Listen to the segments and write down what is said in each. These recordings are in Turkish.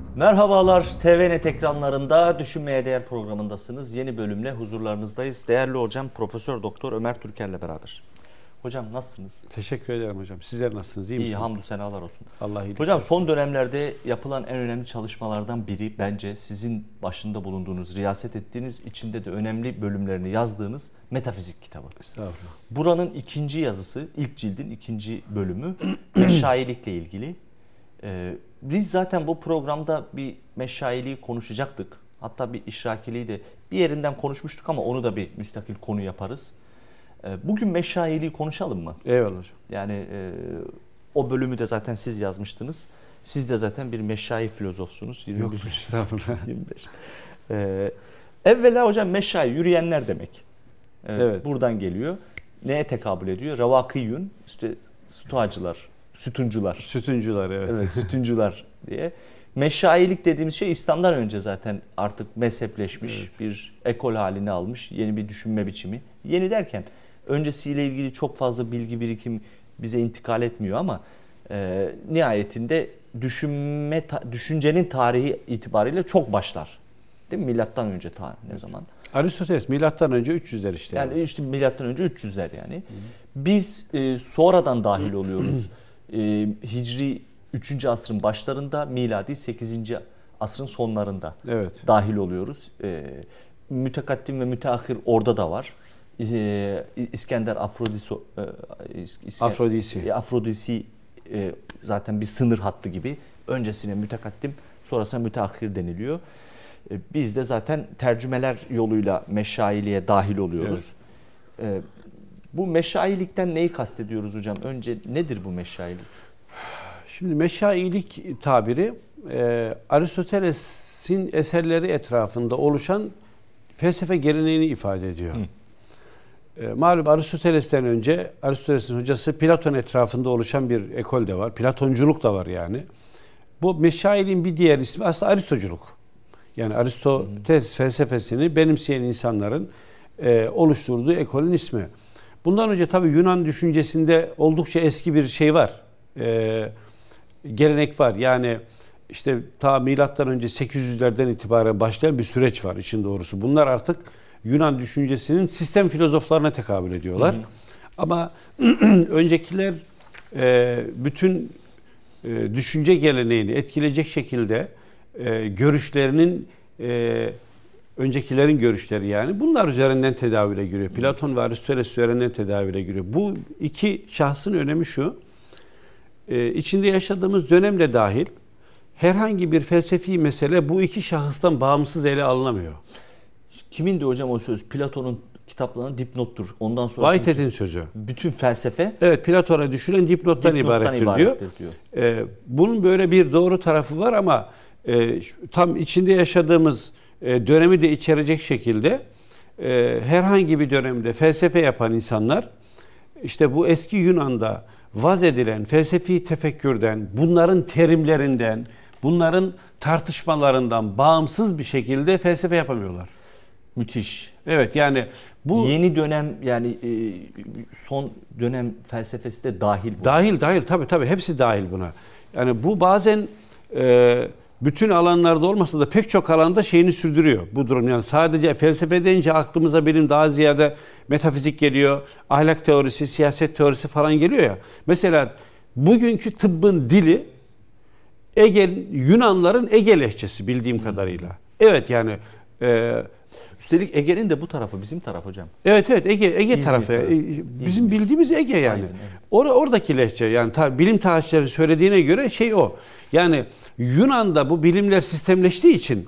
Merhabalar, TVNet ekranlarında Düşünmeye Değer programındasınız. Yeni bölümle huzurlarınızdayız. Değerli hocam Profesör Doktor Ömer Türker'le beraber. Hocam nasılsınız? Teşekkür ederim hocam. Sizler nasılsınız? İyi misiniz? İyi, hamdü senalar olsun. Allah iyilik Hocam versin. son dönemlerde yapılan en önemli çalışmalardan biri bence sizin başında bulunduğunuz, riyaset ettiğiniz, içinde de önemli bölümlerini yazdığınız metafizik kitabı. Estağfurullah. Buranın ikinci yazısı, ilk cildin ikinci bölümü meşayilikle ilgili. Biz zaten bu programda bir meşayiliği konuşacaktık. Hatta bir işrakiliği de bir yerinden konuşmuştuk ama onu da bir müstakil konu yaparız. Bugün meşayiliği konuşalım mı? Eyvallah hocam. Yani o bölümü de zaten siz yazmıştınız. Siz de zaten bir meşayi filozofsunuz. 21. Yok, estağfurullah. 25. Evvela hocam meşayi yürüyenler demek. Evet. Buradan geliyor. Neye tekabül ediyor? Revakiyün, işte stoacılar, sütuncular. Sütuncular, evet. Evet, sütuncular diye. Meşayilik dediğimiz şey İslam'dan önce zaten artık mezhepleşmiş, evet, bir ekol halini almış, yeni bir düşünme biçimi. Yeni derken öncesiyle ilgili çok fazla bilgi birikim bize intikal etmiyor ama nihayetinde düşüncenin tarihi itibariyle çok başlar. Değil mi? Milattan önce ne zaman? Aristoteles milattan önce 300'ler işte. Yani işte milattan önce 300'ler yani. Hı. Biz sonradan dahil oluyoruz. Hicri 3. asrın başlarında, miladi 8. asrın sonlarında, evet, dahil oluyoruz. Mütekaddim ve müteahhir orada da var. İskender Afrodisi zaten bir sınır hattı gibi. Öncesine mütekaddim, sonrasına müteahhir deniliyor. Biz de zaten tercümeler yoluyla meşayiliğe dahil oluyoruz. Evet. Bu meşayilikten neyi kastediyoruz hocam? Önce nedir bu meşayilik? Şimdi meşayilik tabiri Aristoteles'in eserleri etrafında oluşan felsefe geleneğini ifade ediyor. Malum Aristoteles'ten önce Aristoteles'in hocası Platon etrafında oluşan bir ekol de var. Platonculuk da var yani. Bu meşayiliğin bir diğer ismi aslında Aristoculuk. Yani Aristoteles felsefesini benimseyen insanların oluşturduğu ekolün ismi. Bundan önce tabii Yunan düşüncesinde oldukça eski bir şey var. Gelenek var. Yani işte ta milattan önce 800'lerden itibaren başlayan bir süreç var işin doğrusu. Bunlar artık Yunan düşüncesinin sistem filozoflarına tekabül ediyorlar. Hı hı. Ama öncekiler bütün düşünce geleneğini etkileyecek şekilde görüşlerinin öncekilerin görüşleri yani bunlar üzerinden tedavüle giriyor. Platon ve Aristoteles üzerinden tedavüle giriyor. Bu iki şahsın önemi şu. İçinde yaşadığımız dönemde dahil herhangi bir felsefi mesele bu iki şahıstan bağımsız ele alınamıyor. Kimin de hocam o söz? Platon'un kitaplarının dipnottur. Ondan sonra Whitehead'in sözü. Bütün felsefe evet Platon'a düşülen dipnottan ibarettir diyor. Bunun böyle bir doğru tarafı var ama tam içinde yaşadığımız dönemi de içerecek şekilde herhangi bir dönemde felsefe yapan insanlar işte bu eski Yunan'da vaz edilen felsefi tefekkürden, bunların terimlerinden, bunların tartışmalarından bağımsız bir şekilde felsefe yapamıyorlar. Müthiş. Evet yani bu yeni dönem yani son dönem felsefesi de dahil bu. Dahil tabii hepsi dahil buna. Yani bu bazen bütün alanlarda olmasa da pek çok alanda şeyini sürdürüyor bu durum. Yani sadece felsefe deyince aklımıza benim daha ziyade metafizik geliyor, ahlak teorisi, siyaset teorisi falan geliyor ya. Mesela bugünkü tıbbın dili Yunanların Ege lehçesi bildiğim kadarıyla. Evet yani üstelik Ege'nin de bu tarafı bizim taraf hocam. Evet Ege tarafı. Bizim bildiğimiz Ege yani. Aynen, evet. Oradaki lehçe yani bilim tarihçileri söylediğine göre şey o. Yani Yunan'da bu bilimler sistemleştiği için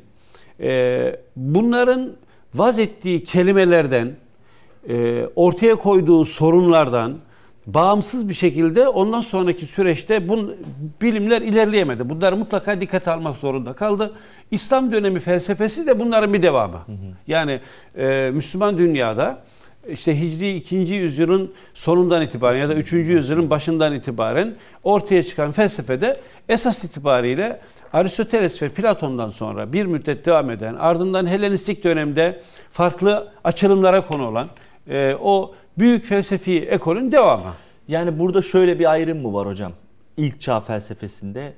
bunların vaz ettiği kelimelerden, ortaya koyduğu sorunlardan bağımsız bir şekilde ondan sonraki süreçte bilimler ilerleyemedi. Bunları mutlaka dikkate almak zorunda kaldı. İslam dönemi felsefesi de bunların bir devamı. Hı hı. Yani Müslüman dünyada işte Hicri 2. yüzyılın sonundan itibaren ya da 3. yüzyılın başından itibaren ortaya çıkan felsefede esas itibariyle Aristoteles ve Platon'dan sonra bir müddet devam eden, ardından Helenistik dönemde farklı açılımlara konu olan o büyük felsefi ekolün devamı. Yani burada şöyle bir ayrım mı var hocam? İlk çağ felsefesinde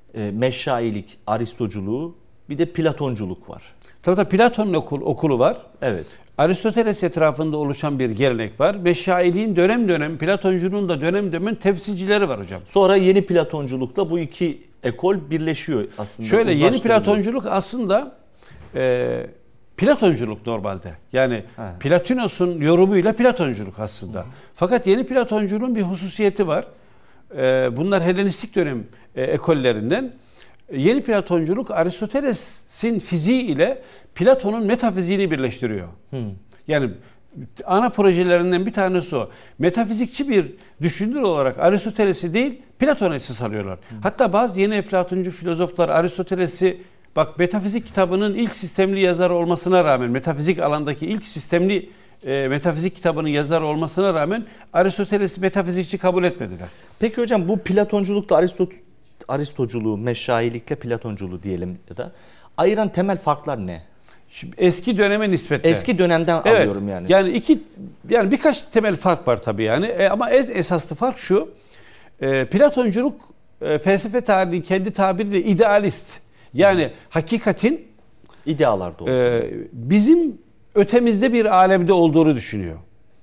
Meşşailik, Aristoculuğu, bir de Platonculuk var. Tabii Platon'un okulu var. Evet. Aristoteles etrafında oluşan bir gelenek var. Meşşailiğin dönem dönem, Platonculuğun da dönem dönem temsilcileri var hocam. Sonra yeni Platonculukla bu iki ekol birleşiyor aslında. Şöyle yeni Platonculuk aslında Platonculuk normalde. Yani Platonos'un yorumuyla Platonculuk aslında. Fakat yeni Platonculuğun bir hususiyeti var. Bunlar Helenistik dönem ekollerinden. Yeni Platonculuk Aristoteles'in fiziği ile Platon'un metafiziğini birleştiriyor. Yani ana projelerinden bir tanesi o. Metafizikçi bir düşünür olarak Aristoteles'i değil Platon'u esas alıyorlar. Hatta bazı yeni Eflatuncu filozoflar Aristoteles'i bak metafizik kitabının ilk sistemli yazarı olmasına rağmen metafizik alandaki ilk sistemli metafizik kitabının yazarı olmasına rağmen Aristoteles'i metafizikçi kabul etmediler. Peki hocam bu Platonculukla Aristoculuğu, Meşşailikle Platonculuğu diyelim ya da ayıran temel farklar ne? Şimdi eski döneme nispetle. Eski dönemden alıyorum yani. Yani birkaç temel fark var tabii yani. Ama esaslı fark şu. Platonculuk felsefe tarihinin kendi tabiriyle idealist. Yani hakikatin idealarda bizim ötemizde bir alemde olduğunu düşünüyor.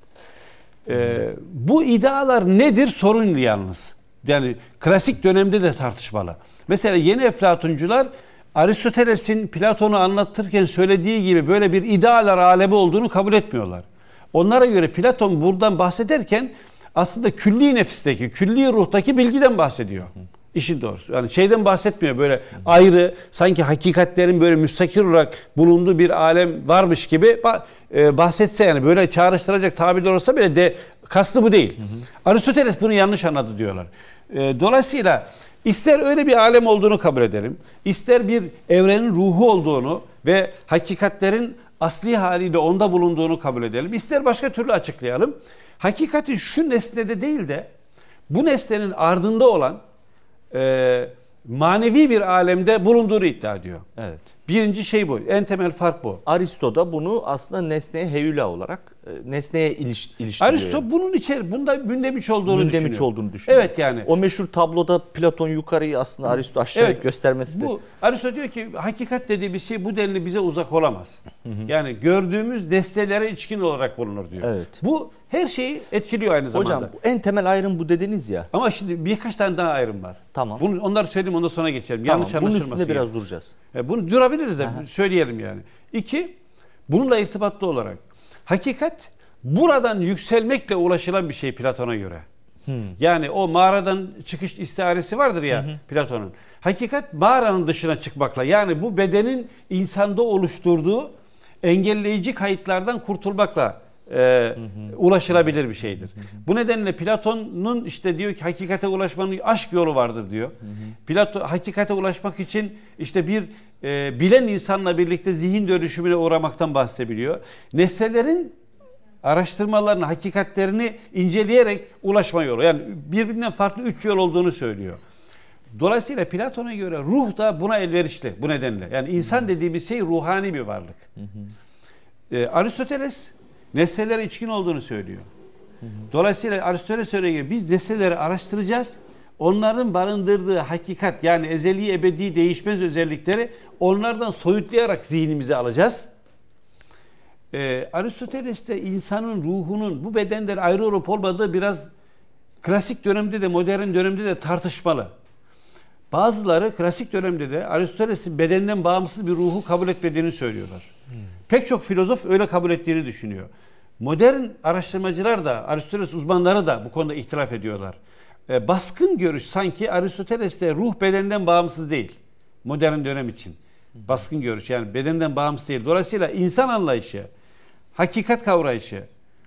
Bu idealar nedir? Sorunlu yalnız. Yani klasik dönemde de tartışmalı. Mesela yeni Eflatuncular Aristoteles'in Platon'u anlatırken söylediği gibi böyle bir idealar alemi olduğunu kabul etmiyorlar. Onlara göre Platon buradan bahsederken aslında külli nefisteki, külli ruhtaki bilgiden bahsediyor. İşin doğrusu. Yani şeyden bahsetmiyor böyle ayrı sanki hakikatlerin böyle müstakil olarak bulunduğu bir alem varmış gibi bahsetse yani böyle çağrıştıracak tabirler olsa bile de kastı bu değil. Aristoteles bunu yanlış anladı diyorlar. Dolayısıyla ister öyle bir alem olduğunu kabul edelim, ister bir evrenin ruhu olduğunu ve hakikatlerin asli haliyle onda bulunduğunu kabul edelim, ister başka türlü açıklayalım. Hakikatin şu nesnede değil de bu nesnenin ardında olan manevi bir alemde bulunduğunu iddia ediyor. Evet. Birinci şey bu. En temel fark bu. Aristo da bunu aslında nesneye heyula olarak nesneye iliştiriyor. Aristo yani. Bunda mündemiş olduğunu düşünüyor. Evet yani. O meşhur tabloda Platon yukarıyı aslında Aristo aşağıyı göstermesi de. Aristo diyor ki hakikat dediği bir şey bu denli bize uzak olamaz. Yani gördüğümüz nesnelere içkin olarak bulunur diyor. Evet. Bu her şeyi etkiliyor aynı zamanda. Hocam en temel ayrım bu dediniz ya. Ama şimdi birkaç tane daha ayrım var. Tamam. Onları söyleyeyim ondan sonra geçelim. Tamam. Yanlış anlaşılmasın. Bunun üstünde biraz duracağız. Bunu durabiliriz de söyleyelim yani. 2, bununla irtibatlı olarak hakikat buradan yükselmekle ulaşılan bir şey Platon'a göre. Yani o mağaradan çıkış istiharesi vardır ya Platon'un. Hakikat mağaranın dışına çıkmakla yani bu bedenin insanda oluşturduğu engelleyici kayıtlardan kurtulmakla ulaşılabilir bir şeydir. Bu nedenle Platon'un işte diyor ki hakikate ulaşmanın aşk yolu vardır diyor. Platon hakikate ulaşmak için işte bir bilen insanla birlikte zihin dönüşümüne uğramaktan bahsedebiliyor. Nesnelerin araştırmalarını, hakikatlerini inceleyerek ulaşma yolu. Yani birbirinden farklı 3 yol olduğunu söylüyor. Dolayısıyla Platon'a göre ruh da buna elverişli bu nedenle. Yani insan dediğimiz şey ruhani bir varlık. Aristoteles nesnelere içkin olduğunu söylüyor. Dolayısıyla Aristoteles'e göre biz nesneleri araştıracağız. Onların barındırdığı hakikat yani ezeli ebedi değişmez özellikleri onlardan soyutlayarak zihnimize alacağız. Aristoteles'te insanın ruhunun bu bedenden ayrı olup olmadığı biraz klasik dönemde de modern dönemde de tartışmalı. Bazıları klasik dönemde de Aristoteles'in bedenden bağımsız bir ruhu kabul etmediğini söylüyorlar. Pek çok filozof öyle kabul ettiğini düşünüyor. Modern araştırmacılar da Aristoteles uzmanları da bu konuda ihtilaf ediyorlar. Baskın görüş sanki Aristoteles'te ruh bedenden bağımsız değil. Modern dönem için. Baskın görüş yani bedenden bağımsız değil. Dolayısıyla insan anlayışı, hakikat kavrayışı,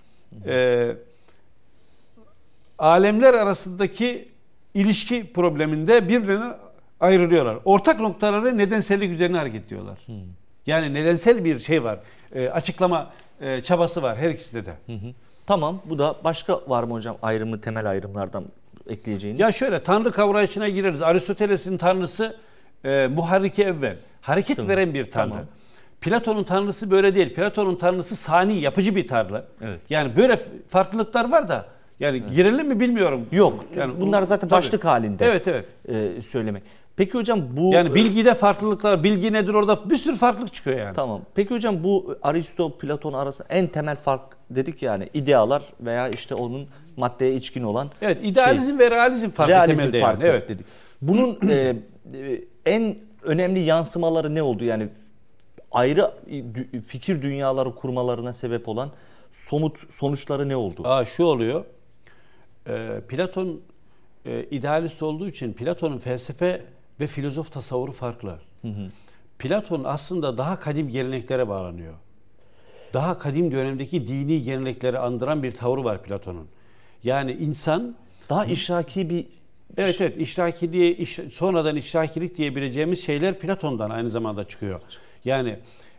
alemler arasındaki ilişki probleminde birbirine ayrılıyorlar. Ortak noktaları nedensellik üzerine hareket ediyorlar. Yani nedensel bir şey var. Açıklama çabası var her ikisinde de. Tamam. Bu da başka var mı hocam ayrımı, temel ayrımlardan ekleyeceğiniz? Ya şöyle tanrı kavrayışına gireriz. Aristoteles'in tanrısı muharrike evvel. Hareket veren bir tanrı. Tamam. Platon'un tanrısı böyle değil. Platon'un tanrısı sani, yapıcı bir tanrı. Evet. Yani böyle farklılıklar var da yani girelim mi bilmiyorum. Yok. Yani bunlar zaten başlık halinde. Evet. Söylemek. Peki hocam bu... Yani bilgide farklılıklar, bilgi nedir orada bir sürü farklılık çıkıyor yani. Tamam. Peki hocam bu Aristo, Platon arasında en temel fark dedik yani idealar veya işte onun maddeye içkin olan... Evet, idealizm ve realizm farkı temelde farkı yani. Evet. dedik. Bunun en önemli yansımaları ne oldu? Yani ayrı fikir dünyaları kurmalarına sebep olan somut sonuçları ne oldu? Şu oluyor. Platon idealist olduğu için Platon'un felsefe ve filozof tasavvuru farklı. Platon aslında daha kadim geleneklere bağlanıyor. Daha kadim dönemdeki dini gelenekleri andıran bir tavrı var Platon'un. Yani insan daha işraki bir... Evet, işrakiliği, sonradan işrakilik diyebileceğimiz şeyler Platon'dan aynı zamanda çıkıyor. Yani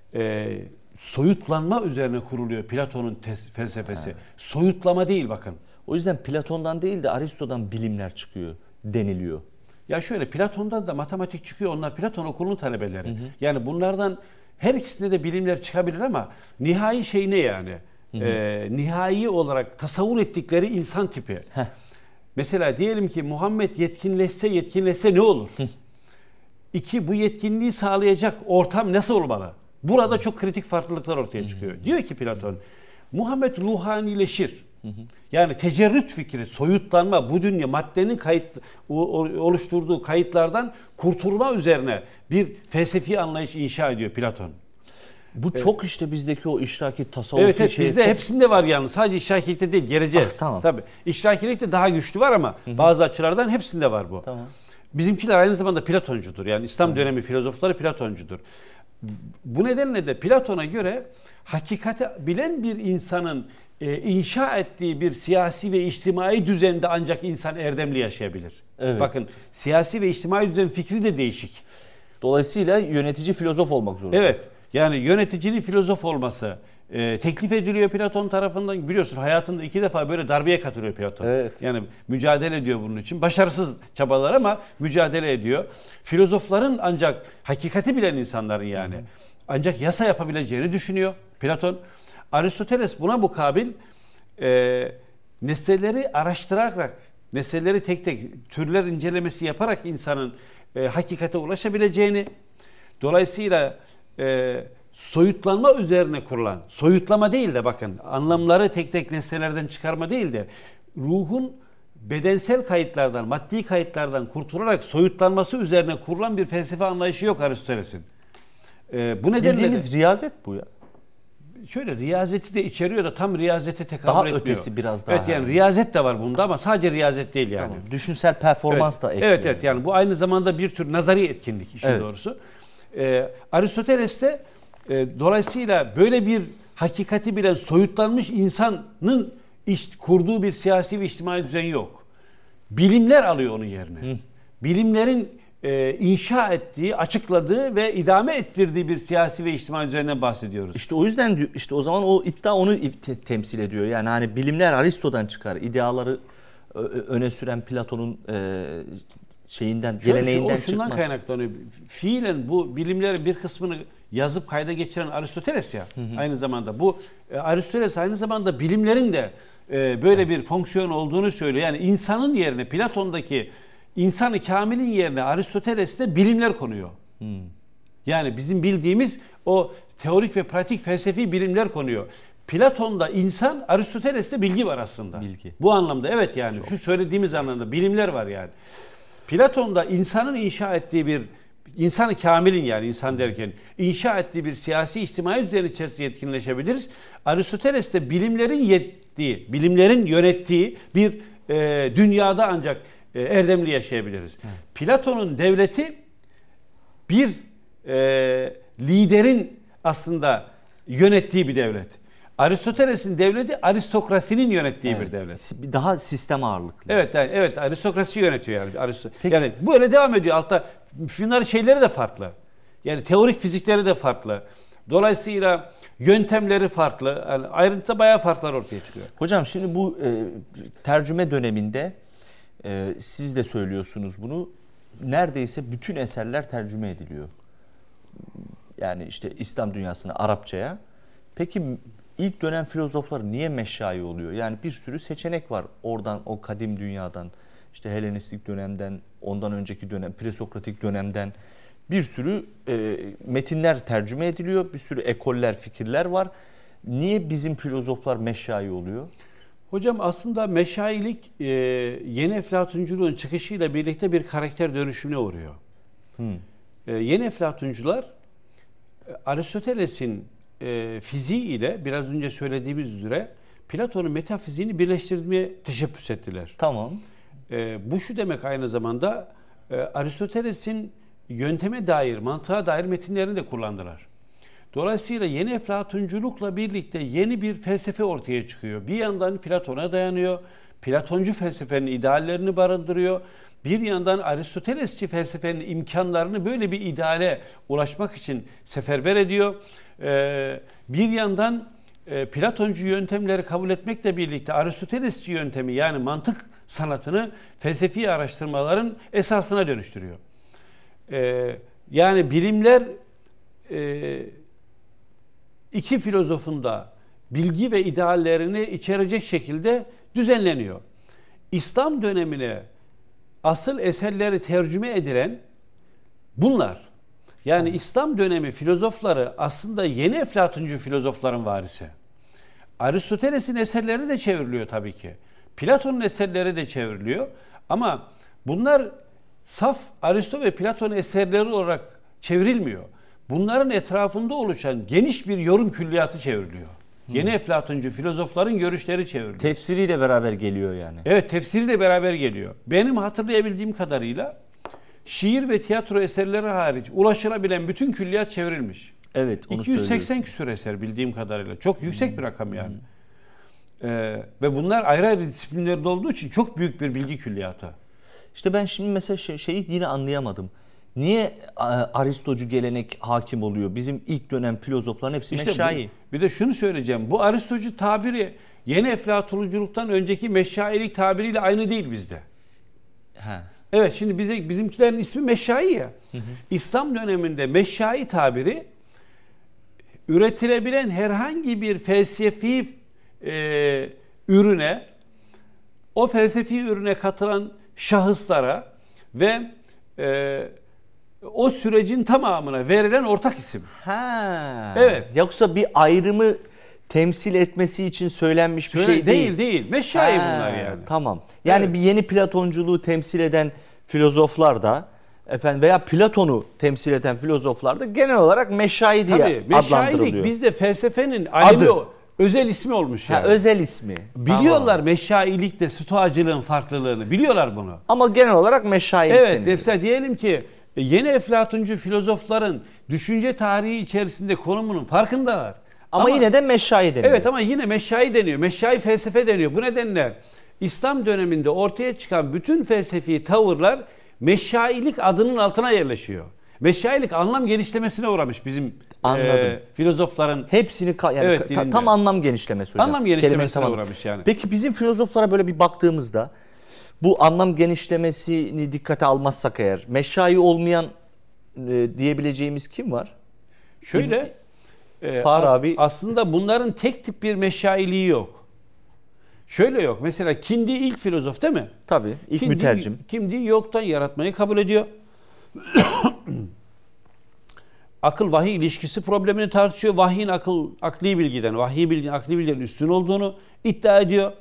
soyutlanma üzerine kuruluyor Platon'un felsefesi. Evet. Soyutlama değil bakın. O yüzden Platon'dan değil de Aristo'dan bilimler çıkıyor deniliyor. Ya şöyle, Platon'dan da matematik çıkıyor. Onlar Platon okulunun talebeleri. Yani bunlardan her ikisinde de bilimler çıkabilir ama nihai şey ne yani? Nihai olarak tasavvur ettikleri insan tipi. Mesela diyelim ki Muhammed yetkinleşse ne olur? İki, bu yetkinliği sağlayacak ortam nasıl olmalı? Burada çok kritik farklılıklar ortaya çıkıyor. Diyor ki Platon, Muhammed ruhanileşir. Yani tecerrüt fikri, soyutlanma, bu dünya maddenin oluşturduğu kayıtlardan kurtulma üzerine bir felsefi anlayış inşa ediyor Platon. Bu çok işte bizdeki o işraki tasavvufi evet, bizde çok... hepsinde var yalnız. Sadece işrakilikte değil, geleceğiz. Tamam. Tabii. İşrakilikte daha güçlü var ama bazı açılardan hepsinde var bu. Tamam. Bizimkiler aynı zamanda Platoncudur. Yani İslam dönemi filozofları Platoncudur. Bu nedenle de Platon'a göre hakikati bilen bir insanın inşa ettiği bir siyasi ve içtimai düzende ancak insan erdemli yaşayabilir. Evet. Bakın, siyasi ve içtimai düzen fikri de değişik. Dolayısıyla yönetici filozof olmak zorunda. Evet. Yani yöneticinin filozof olması teklif ediliyor Platon tarafından. Biliyorsun hayatında 2 defa böyle darbeye katılıyor Platon. Evet. Yani mücadele ediyor bunun için. Başarısız çabalar ama mücadele ediyor. Filozofların ancak hakikati bilen insanların yani ancak yasa yapabileceğini düşünüyor Platon. Aristoteles buna mukabil nesneleri araştırarak, nesneleri tek tek türler incelemesi yaparak insanın hakikate ulaşabileceğini, dolayısıyla soyutlanma üzerine kurulan, soyutlama değil de bakın anlamları tek tek nesnelerden çıkarma değil de ruhun bedensel kayıtlardan, maddi kayıtlardan kurtularak soyutlanması üzerine kurulan bir felsefe anlayışı yok Aristoteles'in. Bu nedenle bildiğimiz riyazet bu ya. Şöyle, riyazeti de içeriyor da tam riyazete tekabül daha etmiyor. Ötesi biraz daha. Evet, yani riyazet de var bunda ama sadece riyazet değil yani. Tamam. Düşünsel performans da ekliyor. Evet, yani bu aynı zamanda bir tür nazari etkinlik işin doğrusu. Aristoteles de dolayısıyla böyle bir hakikati bilen soyutlanmış insanın kurduğu bir siyasi ve içtimai düzen yok. Bilimler alıyor onun yerine. Bilimlerin inşa ettiği, açıkladığı ve idame ettirdiği bir siyasi ve içtimai düzenden bahsediyoruz. İşte o yüzden işte o zaman o iddia onu temsil ediyor. Yani hani bilimler Aristo'dan çıkar. İdeaları öne süren Platon'un geleneğinden çıkmaz. Şundan kaynaklanıyor. Fiilen bu bilimlerin bir kısmını yazıp kayda geçiren Aristoteles ya. Aynı zamanda bu Aristoteles aynı zamanda bilimlerin de böyle bir fonksiyon olduğunu söylüyor. Yani insanın yerine Platon'daki İnsan-ı kamilin yerine Aristoteles'te bilimler konuyor. Yani bizim bildiğimiz o teorik ve pratik felsefi bilimler konuyor. Platon'da insan, Aristoteles'te bilgi var aslında. Bilgi. Bu anlamda evet yani. Şu söylediğimiz anlamda bilimler var yani. Platon'da insanın inşa ettiği bir, insan-ı kamilin yani insan derken inşa ettiği bir siyasi içtimai düzen içerisinde yetkinleşebiliriz. Aristoteles'te bilimlerin yönettiği bir dünyada ancak erdemli yaşayabiliriz. Platon'un devleti bir liderin aslında yönettiği bir devlet. Aristoteles'in devleti aristokrasinin yönettiği bir devlet. Daha sistem ağırlıklı. Evet, aristokrasi yönetiyor yani. Yani böyle devam ediyor. Altta final şeyleri de farklı. Yani teorik fizikleri de farklı. Dolayısıyla yöntemleri farklı. Yani ayrıntıda bayağı farklar ortaya çıkıyor. Hocam şimdi bu tercüme döneminde siz de söylüyorsunuz bunu. Neredeyse bütün eserler tercüme ediliyor. Yani işte İslam dünyasına, Arapçaya. Peki ilk dönem filozoflar niye meşayi oluyor? Yani bir sürü seçenek var oradan, o kadim dünyadan. işte Helenistik dönemden, ondan önceki dönem, presokratik dönemden bir sürü metinler tercüme ediliyor. Bir sürü ekoller, fikirler var. Niye bizim filozoflar meşai oluyor? Hocam aslında meşailik yeni Eflatunculuğun çıkışıyla birlikte bir karakter dönüşümüne uğruyor. Yeni Eflatuncular Aristoteles'in fiziği ile biraz önce söylediğimiz üzere Platon'un metafiziğini birleştirmeye teşebbüs ettiler. Tamam. Bu şu demek aynı zamanda Aristoteles'in yönteme dair, mantığa dair metinlerini de kullandılar. Dolayısıyla yeni Eflatunculukla birlikte yeni bir felsefe ortaya çıkıyor. Bir yandan Platon'a dayanıyor, Platoncu felsefenin ideallerini barındırıyor. Bir yandan Aristotelesçi felsefenin imkanlarını böyle bir ideale ulaşmak için seferber ediyor. Bir yandan Platoncu yöntemleri kabul etmekle birlikte Aristotelesçi yöntemi yani mantık sanatını felsefi araştırmaların esasına dönüştürüyor. Yani bilimler iki filozofun da bilgi ve ideallerini içerecek şekilde düzenleniyor. İslam dönemine asıl eserleri tercüme edilen bunlar. Yani İslam dönemi filozofları aslında yeni Eflatuncu filozofların varisi. Aristoteles'in eserleri de çevriliyor tabii ki. Platon'un eserleri de çevriliyor. Ama bunlar saf Aristo ve Platon eserleri olarak çevrilmiyor. Bunların etrafında oluşan geniş bir yorum külliyatı çevriliyor. Yeni Eflatuncu filozofların görüşleri çevriliyor. Tefsiriyle beraber geliyor yani. Evet, tefsiriyle beraber geliyor. Benim hatırlayabildiğim kadarıyla şiir ve tiyatro eserleri hariç ulaşılabilen bütün külliyat çevrilmiş. Evet, onu 280 küsur eser bildiğim kadarıyla. Çok yüksek bir rakam yani. Ve bunlar ayrı ayrı disiplinlerde olduğu için çok büyük bir bilgi külliyatı. İşte ben şimdi mesela şeyi yine anlayamadım. Niye Aristocu gelenek hakim oluyor? Bizim ilk dönem filozofların hepsi meşai. Bir de şunu söyleyeceğim. Bu Aristocu tabiri yeni Eflatunculuktan önceki meşailik tabiriyle aynı değil bizde. Ha. Evet, şimdi bizimkilerin ismi meşai ya. İslam döneminde meşai tabiri üretilebilen herhangi bir felsefi ürüne, o felsefi ürüne katılan şahıslara ve o sürecin tamamına verilen ortak isim. Ha. Evet. Yoksa bir ayrımı temsil etmesi için söylenmiş bir şey değil. Değil. Meşai bunlar yani. Tamam. Yani Evet. bir yeni Platonculuğu temsil eden filozoflar da veya Platon'u temsil eden filozoflar da genel olarak meşai diye Tabii, meşailik adlandırılıyor. bizde felsefenin alemi özel ismi olmuş yani. Özel ismi. Biliyorlar Tamam. meşailikle stoacılığın farklılığını. Biliyorlar bunu. Ama genel olarak meşailik Evet, deniliyor. mesela diyelim ki yeni Eflatuncu filozofların düşünce tarihi içerisinde konumunun farkındalar. Ama yine de meşai deniyor. Evet, ama yine meşai deniyor. Meşai felsefe deniyor. Bu nedenle İslam döneminde ortaya çıkan bütün felsefi tavırlar meşailik adının altına yerleşiyor. Meşailik anlam genişlemesine uğramış bizim filozofların. Hepsini tam anlam genişlemesi hocam. Anlam genişlemesine uğramış yani. Peki bizim filozoflara böyle bir baktığımızda bu anlam genişlemesini dikkate almazsak eğer meşai olmayan diyebileceğimiz kim var? Şöyle Farabi. Aslında bunların tek tip bir meşailiği yok. Şöyle yok. Mesela Kindi ilk filozof değil mi? Tabii. İlk mütercim. Kindi yoktan yaratmayı kabul ediyor. Akıl vahiy ilişkisi problemini tartışıyor. Vahyin akli bilgiden, vahiy bilginin akli bilgiden üstün olduğunu iddia ediyor.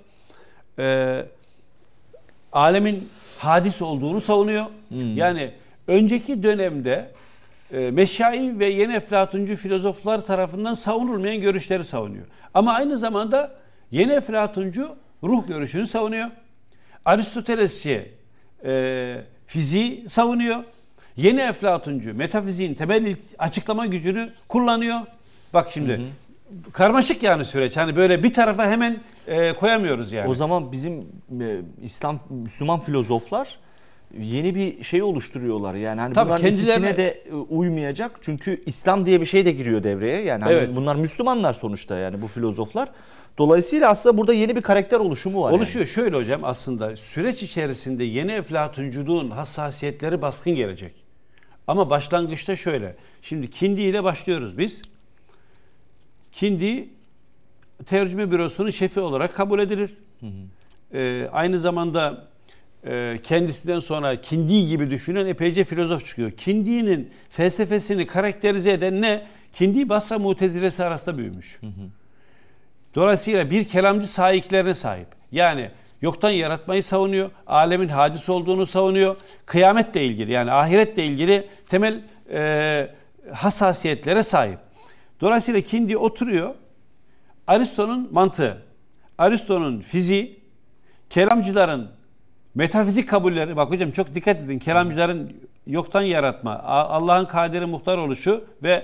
Alemin hadis olduğunu savunuyor. Yani önceki dönemde meşai ve yeni Eflatuncu filozoflar tarafından savunulmayan görüşleri savunuyor. Ama aynı zamanda yeni Eflatuncu ruh görüşünü savunuyor. Aristotelesçi fiziği savunuyor. Yeni Eflatuncu metafiziğin temel açıklama gücünü kullanıyor. Bak şimdi karmaşık yani süreç. Hani böyle bir tarafa hemen koyamıyoruz yani. O zaman bizim Müslüman filozoflar yeni bir şey oluşturuyorlar. Yani hani bunların ikisine de uymayacak. Çünkü İslam diye bir şey de giriyor devreye. Yani hani bunlar Müslümanlar sonuçta yani bu filozoflar. Dolayısıyla aslında burada yeni bir karakter oluşumu var. Oluşuyor. Yani. Şöyle hocam, aslında süreç içerisinde yeni Eflatunculuğun hassasiyetleri baskın gelecek. Ama başlangıçta şöyle. Şimdi Kindi ile başlıyoruz biz. Kindi tercüme bürosunun şefi olarak kabul edilir. Aynı zamanda kendisinden sonra Kindi gibi düşünen epeyce filozof çıkıyor. Kindi'nin felsefesini karakterize eden ne? Kindi Basra Mutezilesi arasında büyümüş. Dolayısıyla bir kelamcı sahiplerine sahip. Yani yoktan yaratmayı savunuyor, alemin hadis olduğunu savunuyor, kıyametle ilgili yani ahiretle ilgili temel hassasiyetlere sahip. Dolayısıyla Kindi oturuyor, Aristo'nun mantığı, Aristo'nun fiziği, kelamcıların metafizik kabulleri, bak hocam çok dikkat edin, kelamcıların yoktan yaratma, Allah'ın kaderi muhtar oluşu ve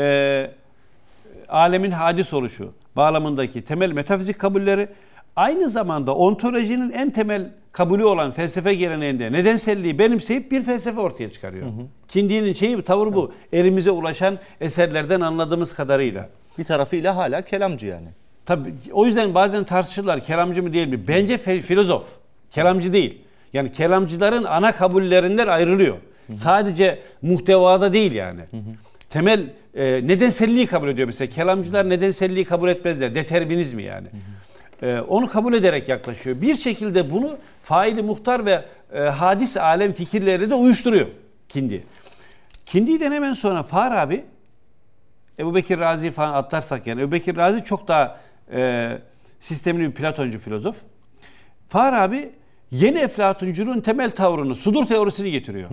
alemin hadis oluşu bağlamındaki temel metafizik kabulleri, aynı zamanda ontolojinin en temel kabulü olan felsefe geleneğinde nedenselliği benimseyip bir felsefe ortaya çıkarıyor. Kindi'nin şeyi, tavrı bu. Elimize ulaşan eserlerden anladığımız kadarıyla. Bir tarafıyla hala kelamcı yani. Tabii o yüzden bazen tartışırlar kelamcı mı değil mi? Bence filozof. Kelamcı değil. Yani kelamcıların ana kabullerinden ayrılıyor. Sadece muhtevada değil yani. Temel nedenselliği kabul ediyor mesela. Kelamcılar nedenselliği kabul etmezler. Determinizmi yani. Onu kabul ederek yaklaşıyor. Bir şekilde bunu faili muhtar ve hadis alem fikirleri de uyuşturuyor Kindi. Kindi'den hemen sonra Farabi, Ebubekir Razi falan atlarsak yani Ebubekir Razi çok daha sistemli bir Platoncu filozof. Farabi yeni Eflatunculuğun temel tavrını, sudur teorisini getiriyor.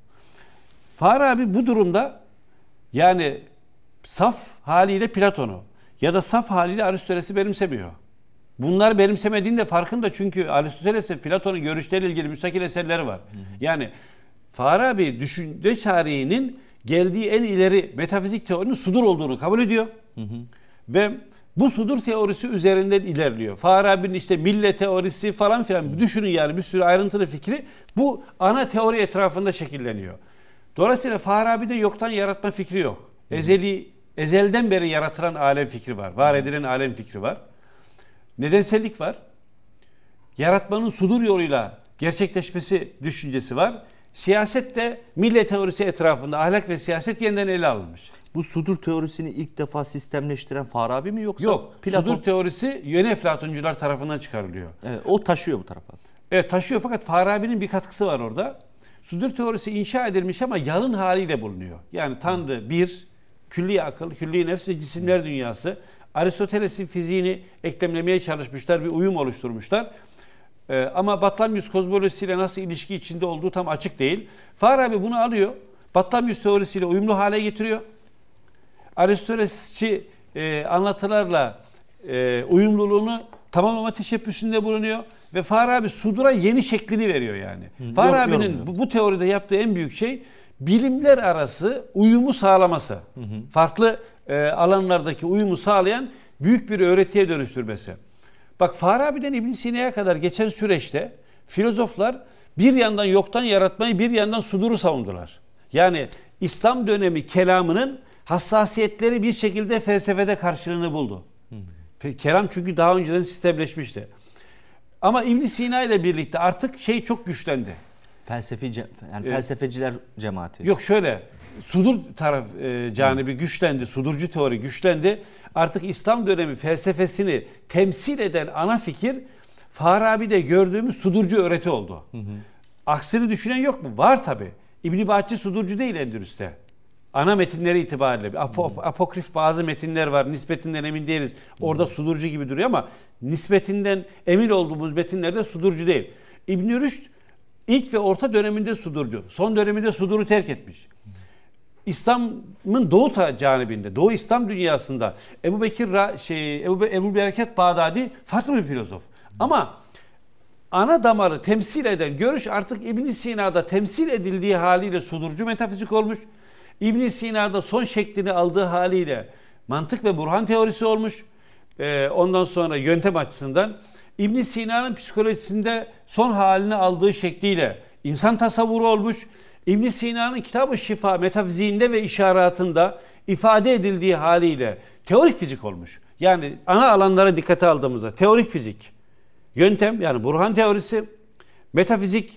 Farabi bu durumda yani saf haliyle Platon'u ya da saf haliyle Aristoteles'i benimsemiyor. Bunlar benimsemediğinin de farkında, çünkü Aristoteles'in Platon'un görüşleriyle ilgili müstakil eserleri var. Yani Farabi düşünce tarihinin geldiği en ileri metafizik teorinin sudur olduğunu kabul ediyor. Ve bu sudur teorisi üzerinden ilerliyor. Farabi'nin işte millet teorisi falan filan düşünün yani bir sürü ayrıntılı fikri bu ana teori etrafında şekilleniyor. Dolayısıyla Farabi'de yoktan yaratma fikri yok. Ezelden beri yaratılan alem fikri var. Var edilen alem fikri var. Nedensellik var. Yaratmanın sudur yoluyla gerçekleşmesi düşüncesi var. Siyaset de millet teorisi etrafında ahlak ve siyaset yeniden ele alınmış. Bu sudur teorisini ilk defa sistemleştiren Farabi mi yoksa? Yok. Platon? Sudur teorisi yeni Eflatuncular tarafından çıkarılıyor. Evet, o taşıyor bu tarafa. Evet taşıyor, fakat Farabi'nin bir katkısı var orada. Sudur teorisi inşa edilmiş ama yalın haliyle bulunuyor. Yani Tanrı bir, külli akıl, külli nefs ve cisimler dünyası. Aristoteles'in fiziğini eklemlemeye çalışmışlar, bir uyum oluşturmuşlar. Ama Batlamyus kozmolojisiyle nasıl ilişki içinde olduğu tam açık değil. Farabi bunu alıyor, Batlamyus teorisiyle uyumlu hale getiriyor. Aristotelesçi anlatılarla uyumluluğunu tamamlama teşebbüsünde bulunuyor ve Farabi sudura yeni şeklini veriyor yani. Farabi'nin bu teoride yaptığı en büyük şey bilimler arası uyumu sağlaması. Farklı alanlardaki uyumu sağlayan büyük bir öğretiye dönüştürmesi. Bak Farabi'den İbn Sina'ya kadar geçen süreçte filozoflar bir yandan yoktan yaratmayı, bir yandan suduru savundular. Yani İslam dönemi kelamının hassasiyetleri bir şekilde felsefede karşılığını buldu. Kelam çünkü daha önceden sistemleşmişti. Ama İbn Sina ile birlikte artık şey çok güçlendi. Felsefeciler cemaati. Yok şöyle, sudur taraf canibi güçlendi, sudurcu teori güçlendi. Artık İslam dönemi felsefesini temsil eden ana fikir Farabi'de gördüğümüz sudurcu öğreti oldu. Aksini düşünen yok mu? Var tabi. İbn Bahçe sudurcu değil Endülüs'te. Ana metinleri itibariyle. Apokrif bazı metinler var. Nispetinden emin değiliz. Orada sudurcu gibi duruyor ama nispetinden emin olduğumuz metinlerde sudurcu değil. İbn Rüşd ilk ve orta döneminde sudurcu. Son döneminde suduru terk etmiş. İslam'ın doğu canibinde, Doğu İslam dünyasında Ebu Bereket Bağdadi farklı bir filozof. Ama ana damarı temsil eden görüş artık İbn Sina'da temsil edildiği haliyle sudurcu metafizik olmuş. İbn Sina'da son şeklini aldığı haliyle mantık ve burhan teorisi olmuş. Ondan sonra yöntem açısından İbn Sina'nın psikolojisinde son halini aldığı şekliyle insan tasavvuru olmuş. İbn Sina'nın Kitab-ı Şifa metafiziğinde ve işaretinde ifade edildiği haliyle teorik fizik olmuş. Yani ana alanlara dikkate aldığımızda teorik fizik, yöntem yani burhan teorisi, metafizik,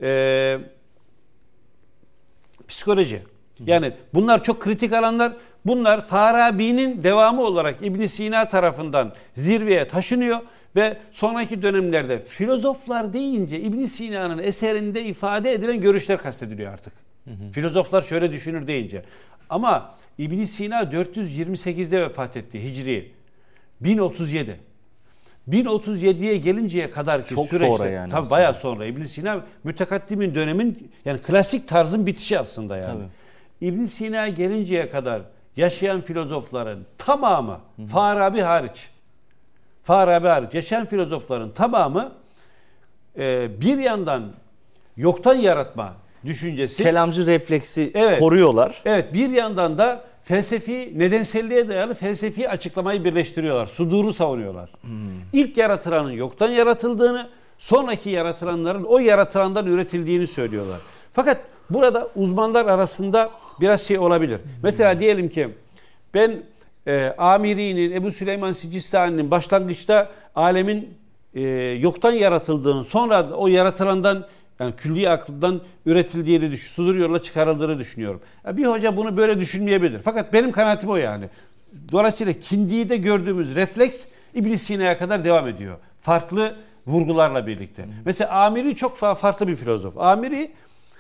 psikoloji. Yani bunlar çok kritik alanlar. Bunlar Farabi'nin devamı olarak İbn Sina tarafından zirveye taşınıyor Ve sonraki dönemlerde filozoflar deyince İbn Sina'nın eserinde ifade edilen görüşler kastediliyor artık. Filozoflar şöyle düşünür deyince. Ama İbn Sina 428'de vefat etti Hicri. 1037. 1037'ye gelinceye kadar ki çok süreçte, sonra yani tabii bayağı sonra. İbn Sina mütekaddimin dönemin yani klasik tarzın bitişi aslında yani. İbn Sina'ya gelinceye kadar yaşayan filozofların tamamı Farabi hariç yaşayan filozofların tamamı bir yandan yoktan yaratma düşüncesi, kelamcı refleksi evet, koruyorlar. Evet, bir yandan da felsefi nedenselliğe dayalı felsefi açıklamayı birleştiriyorlar. Suduru savunuyorlar. İlk yaratılanın yoktan yaratıldığını, sonraki yaratılanların o yaratılandan üretildiğini söylüyorlar. Fakat burada uzmanlar arasında biraz şey olabilir. Mesela diyelim ki ben Amiri'nin, Ebu Süleyman Sicistani'nin başlangıçta alemin yoktan yaratıldığını, sonra o yaratılandan yani külli aklından üretildiğini sudur yolla çıkarıldığını düşünüyorum. Bir hoca bunu böyle düşünmeyebilir. Fakat benim kanaatim o yani. Dolayısıyla Kindi'de gördüğümüz refleks İbn Sina'ya kadar devam ediyor. Farklı vurgularla birlikte. Mesela Amiri çok farklı bir filozof. Amiri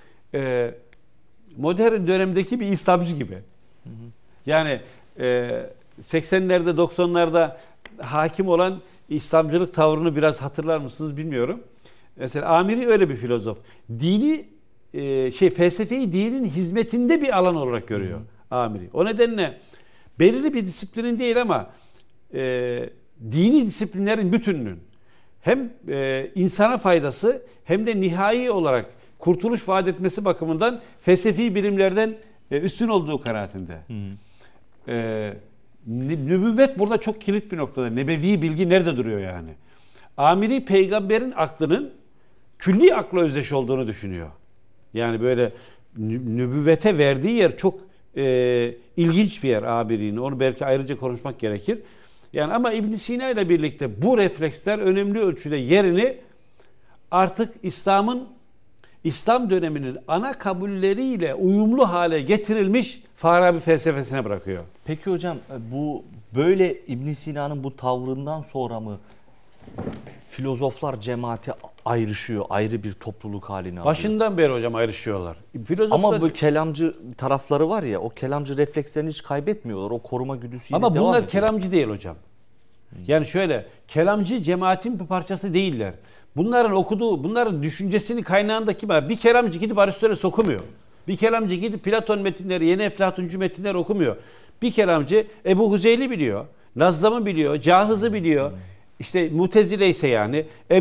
modern dönemdeki bir İslamcı gibi. Yani 80'lerde 90'larda hakim olan İslamcılık tavrını biraz hatırlar mısınız bilmiyorum. Mesela Amiri öyle bir filozof. Dini felsefeyi dinin hizmetinde bir alan olarak görüyor Amiri. O nedenle belirli bir disiplinin değil ama dini disiplinlerin bütününün hem insana faydası hem de nihai olarak kurtuluş vaat etmesi bakımından felsefi bilimlerden üstün olduğu kanaatinde. Nübüvvet burada çok kilit bir noktada. Nebevi bilgi nerede duruyor yani? Amiri peygamberin aklının külli akla özdeş olduğunu düşünüyor. Yani böyle nübüvvete verdiği yer çok ilginç bir yer Amiri'nin. Onu belki ayrıca konuşmak gerekir. Yani ama İbn Sina ile birlikte bu refleksler önemli ölçüde yerini artık İslam döneminin ana kabulleriyle uyumlu hale getirilmiş Farabi felsefesine bırakıyor. Peki hocam bu böyle İbn Sina'nın bu tavrından sonra mı filozoflar cemaati ayrışıyor, ayrı bir topluluk haline alıyor? Başından beri hocam ayrışıyorlar. Ama bu kelamcı tarafları var ya, o kelamcı reflekslerini hiç kaybetmiyorlar. O koruma güdüsü yine ama devam bunlar ediyor. kelamcı değil hocam. Yani şöyle, kelamcı cemaatin bir parçası değiller. Bunların düşüncesini kaynağındaki var. Bir kelamcı gidip Aristoteles okumuyor. Bir kelamcı gidip Platon metinleri, yeni Eflatuncu metinler okumuyor. Bir kelamcı Ebu Huzeyli biliyor, Nazzam'ı biliyor, Cahız'ı biliyor. İşte Mutezile ise yani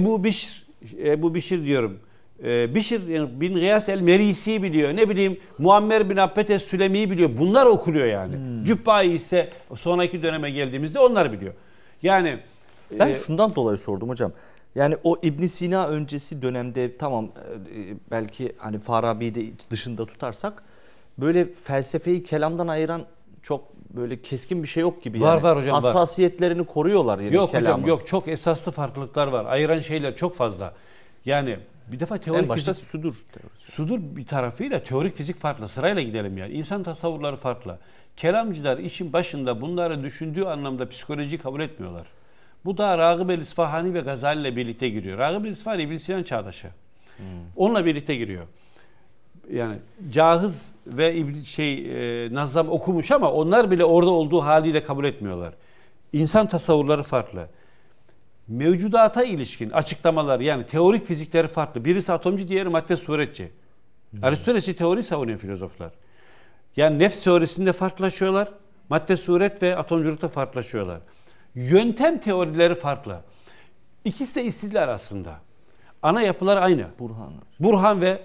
Bişir diyorum. Bişir bin Gıyas el-Merisi biliyor. Ne bileyim Muammer bin Abbet es-Sülemi'yi biliyor. Bunlar okuluyor yani. Cübba'i ise sonraki döneme geldiğimizde onlar biliyor. Yani ben şundan dolayı sordum hocam. Yani o İbn Sina öncesi dönemde tamam belki hani Farabi'yi de dışında tutarsak böyle felsefeyi kelamdan ayıran çok böyle keskin bir şey yok gibi. Var yani. var hocam, hassasiyetlerini koruyorlar yani yok kelamı. hocam yok, çok esaslı farklılıklar var. Ayıran şeyler çok fazla. Yani bir defa teorik en başta fizik, sudur bir tarafıyla teorik fizik farklı. Sırayla gidelim yani. İnsan tasavvurları farklı. Kelamcılar işin başında bunları düşündüğü anlamda psikolojiyi kabul etmiyorlar. Bu da Ragıb el-İsfahani ve Gazali ile birlikte giriyor. Ragıb el-İsfahani İbn Sina'nın çağdaşı. Onunla birlikte giriyor. Yani Cahız ve Nazzam okumuş ama onlar bile orada olduğu haliyle kabul etmiyorlar. İnsan tasavvurları farklı. Mevcudata ilişkin açıklamalar yani teorik fizikleri farklı. Birisi atomcu, diğeri madde suretçi. Aristoteles'i teori savunuyor filozoflar. Yani nefs teorisinde farklılaşıyorlar. Madde suret ve atomculukta farklılaşıyorlar. Yöntem teorileri farklı. İkisi de istidlal aslında. Ana yapılar aynı. Burhan ve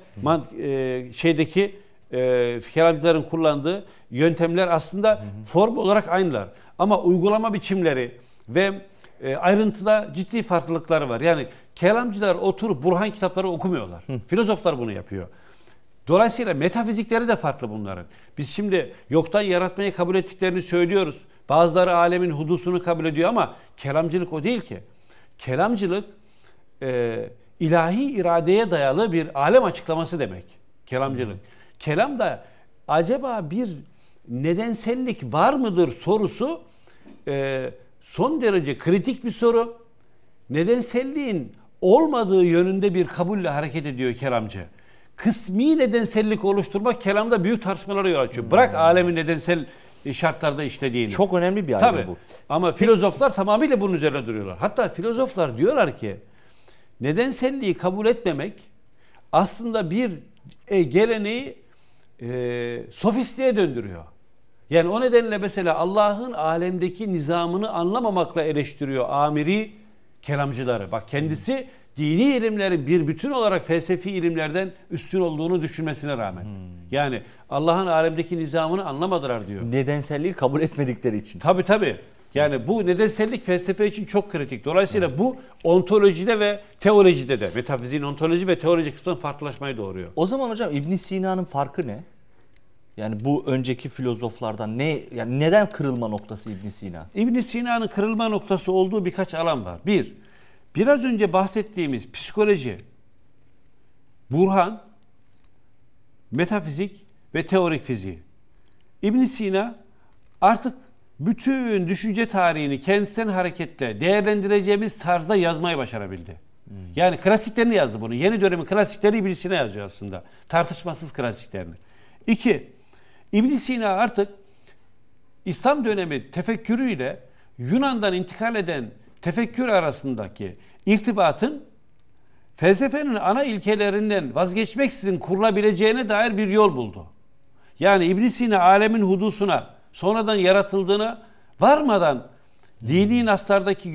kelamcıların kullandığı yöntemler aslında form olarak aynılar. Ama uygulama biçimleri ve ayrıntıda ciddi farklılıkları var. Yani kelamcılar oturup Burhan kitapları okumuyorlar. Filozoflar bunu yapıyor. Dolayısıyla metafizikleri de farklı bunların. Biz şimdi yoktan yaratmayı kabul ettiklerini söylüyoruz. Bazıları alemin hudusunu kabul ediyor ama kelamcılık o değil ki. Kelamcılık ilahi iradeye dayalı bir alem açıklaması demek. Kelamcılık. Kelamda acaba bir nedensellik var mıdır sorusu son derece kritik bir soru. nedenselliğin olmadığı yönünde bir kabulle hareket ediyor kelamcı. Kısmi nedensellik oluşturmak kelamda büyük tartışmalara yol açıyor. Bırak alemin nedensel şartlarda işlediğini. Çok önemli bir ayrım bu. Ama filozoflar tamamıyla bunun üzerine duruyorlar. Hatta filozoflar diyorlar ki nedenselliği kabul etmemek aslında bir geleneği sofistliğe döndürüyor. Yani o nedenle mesela Allah'ın alemdeki nizamını anlamamakla eleştiriyor amiri kelamcıları. Bak kendisi dini ilimlerin bir bütün olarak felsefi ilimlerden üstün olduğunu düşünmesine rağmen. Yani Allah'ın alemdeki nizamını anlamadılar diyor. Nedenselliği kabul etmedikleri için. Tabii. Yani bu nedensellik felsefe için çok kritik. Dolayısıyla bu ontolojide ve teolojide de metafiziğin ontoloji ve teoloji kısmından farklılaşmayı doğuruyor. O zaman hocam İbn Sina'nın farkı ne? Yani bu önceki filozoflardan yani neden kırılma noktası İbn Sina? İbn Sina'nın kırılma noktası olduğu birkaç alan var. Biraz önce bahsettiğimiz psikoloji, burhan, metafizik ve teorik fiziği. İbn Sina artık bütün düşünce tarihini kendisinden hareketle değerlendireceğimiz tarzda yazmayı başarabildi. Yani klasiklerini yazdı bunu. Yeni dönemin klasikleri İbn Sina yazıyor aslında. Tartışmasız klasiklerini. 2. İbn Sina artık İslam dönemi tefekkürüyle Yunan'dan intikal eden tefekkür arasındaki irtibatın felsefenin ana ilkelerinden vazgeçmeksizin kurulabileceğine dair bir yol buldu. Yani İbn Sina alemin hudusuna, sonradan yaratıldığına varmadan dini naslardaki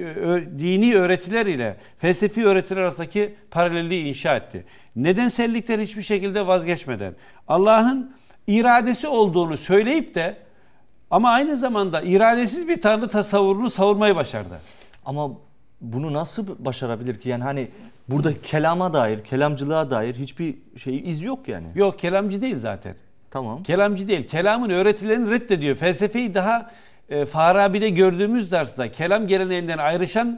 dini öğretiler ile felsefi öğretiler arasındaki paralelliği inşa etti. Nedensellikten hiçbir şekilde vazgeçmeden Allah'ın iradesi olduğunu söyleyip de ama aynı zamanda iradesiz bir tanrı tasavvurunu savurmayı başardı. Ama bunu nasıl başarabilir ki? Yani hani burada kelama dair, kelamcılığa dair hiçbir iz yok yani. Yok, kelamcı değil zaten. Tamam. Kelamcı değil. Kelamın öğretilerini reddediyor. Felsefeyi daha Farabi'de gördüğümüz tarzda kelam geleneğinden ayrışan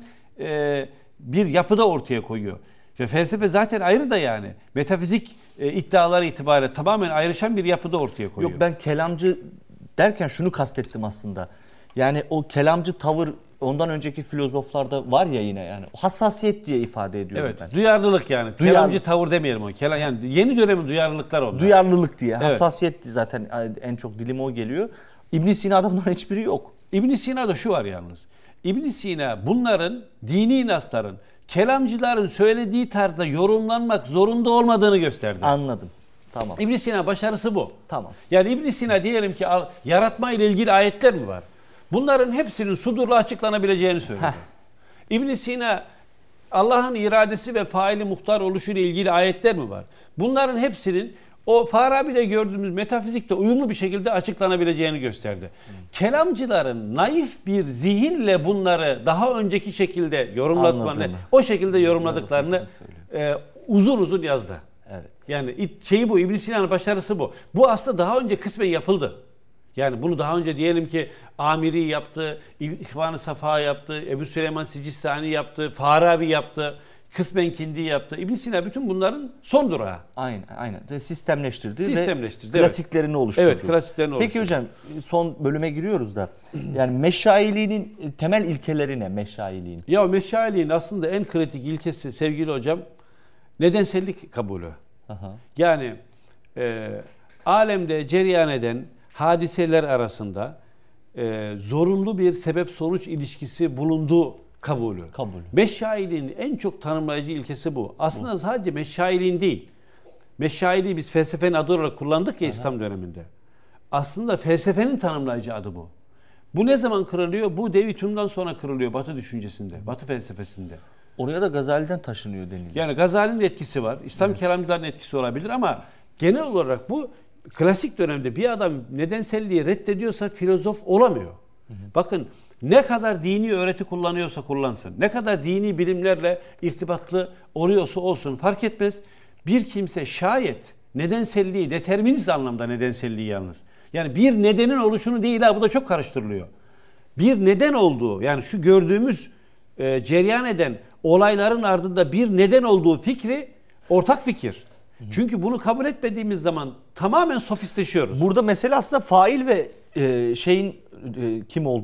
bir yapıda ortaya koyuyor. Ve felsefe zaten ayrı da yani. Metafizik iddiaları itibariyle tamamen ayrışan bir yapıda ortaya koyuyor. Yok, ben kelamcı derken şunu kastettim aslında. Yani o kelamcı tavır ondan önceki filozoflarda var ya yine, yani hassasiyet diye ifade ediyorum evet, ben. Duyarlılık yani. Kelamcı tavır demeyelim o. Yani yeni dönemin duyarlılıklar onlar. Duyarlılık diye. Evet. Hassasiyet zaten en çok dilime o geliyor. İbn Sina'da bunların hiçbiri yok. İbn Sina'da şu var yalnız. İbn Sina bunların dini nasların kelamcıların söylediği tarzda yorumlanmak zorunda olmadığını gösterdi. Anladım. Tamam. İbn Sina başarısı bu. Tamam. Yani İbn Sina diyelim ki yaratma ile ilgili ayetler mi var? Bunların hepsinin sudurla açıklanabileceğini söylüyor. İbn Sina Allah'ın iradesi ve faili muhtar oluşu ile ilgili ayetler mi var? Bunların hepsinin o Farabi'de gördüğümüz metafizikte uyumlu bir şekilde açıklanabileceğini gösterdi. Kelamcıların naif bir zihinle bunları daha önceki şekilde o şekilde yorumladıklarını uzun uzun yazdı. Evet. Yani bu İbn Sina'nın başarısı bu. Bu aslında daha önce kısmen yapıldı. Yani bunu daha önce diyelim ki Amiri yaptı, İhvan-ı Safa yaptı, Ebu Süleyman Sicistani yaptı, Farabi yaptı, kısmen Kindi yaptı. İbn Sina bütün bunların son durağı. Aynen. Sistemleştirdi ve klasiklerini oluşturdu. Evet, klasiklerini oluşturdu. Peki hocam, son bölüme giriyoruz da. Yani meşailiğin temel ilkeleri ne meşailiğin? Ya meşailiğin aslında en kritik ilkesi sevgili hocam nedensellik kabulü. Aha. Yani alemde cereyan eden hadiseler arasında zorunlu bir sebep-sonuç ilişkisi bulunduğu kabulü. Meşailiğin en çok tanımlayıcı ilkesi bu. Aslında sadece meşailiğin değil. Meşailiği biz felsefenin adı olarak kullandık ya İslam döneminde. Aslında felsefenin tanımlayıcı adı bu. Bu ne zaman kırılıyor? Bu Devi Hütüm'den sonra kırılıyor Batı düşüncesinde, Batı felsefesinde. Oraya da Gazali'den taşınıyor deniliyor. Yani Gazali'nin etkisi var. İslam kelamcılarının etkisi olabilir ama genel olarak bu klasik dönemde bir adam nedenselliği reddediyorsa filozof olamıyor. Bakın ne kadar dini öğreti kullanıyorsa kullansın, ne kadar dini bilimlerle irtibatlı oluyorsa olsun fark etmez. Bir kimse şayet nedenselliği, determinist anlamda nedenselliği yalnız. Yani bir nedenin oluşunu değil bu da çok karıştırılıyor. Bir neden olduğu, yani şu gördüğümüz cereyan eden olayların ardında bir neden olduğu fikri ortak fikir. Çünkü bunu kabul etmediğimiz zaman tamamen sofistleşiyoruz. Burada mesele aslında fail ve şeyin kim olduğu.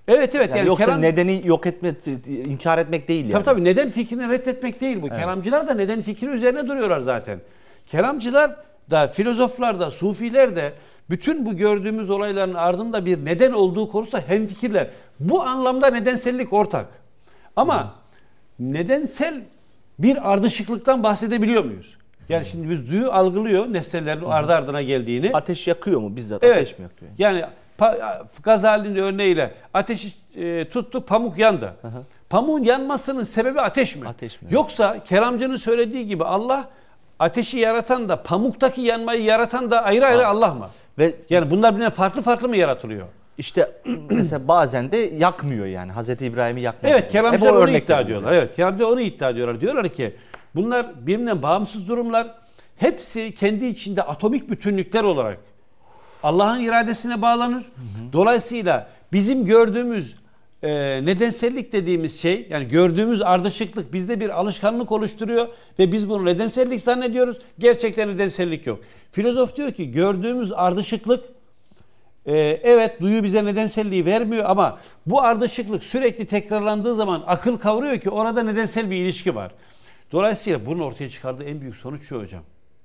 Evet evet. Yani yoksa nedeni yok etme, inkar etmek değil yani. Tabii neden fikrini reddetmek değil bu. Evet. Kelamcılar da neden fikri üzerine duruyorlar zaten. Kelamcılar da, filozoflar da, sufiler de bütün bu gördüğümüz olayların ardında bir neden olduğu konusunda hemfikirler. Bu anlamda nedensellik ortak. Ama nedensel bir ardışıklıktan bahsedebiliyor muyuz? Yani şimdi biz duyu algılıyor nesnelerin ardı ardına geldiğini. Ateş yakıyor mu bizzat? Evet. Ateş mi yakıyor? Yani Gazali'nin örneğiyle ateşi tuttuk, pamuk yandı. Pamuğun yanmasının sebebi ateş mi? Ateş mi? Yoksa kelamcının söylediği gibi Allah ateşi yaratan da pamuktaki yanmayı yaratan da ayrı ayrı Allah mı? Ve yani bunlar birbirinden farklı mı yaratılıyor? İşte mesela bazen de yakmıyor yani. Hazreti İbrahim'i yakmıyor. Evet, kelamcılar onu iddia ediyorlar. Evet, kelamcılar onu iddia ediyorlar. Diyorlar ki bunlar birbirinden bağımsız durumlar. Hepsi kendi içinde atomik bütünlükler olarak Allah'ın iradesine bağlanır. Dolayısıyla bizim gördüğümüz nedensellik dediğimiz şey, yani gördüğümüz ardışıklık bizde bir alışkanlık oluşturuyor ve biz bunu nedensellik zannediyoruz. Gerçekten nedensellik yok. Filozof diyor ki gördüğümüz ardışıklık evet duyu bize nedenselliği vermiyor ama bu ardışıklık sürekli tekrarlandığı zaman akıl kavruyor ki orada nedensel bir ilişki var. Dolayısıyla bunun ortaya çıkardığı en büyük sonuç şu hocam.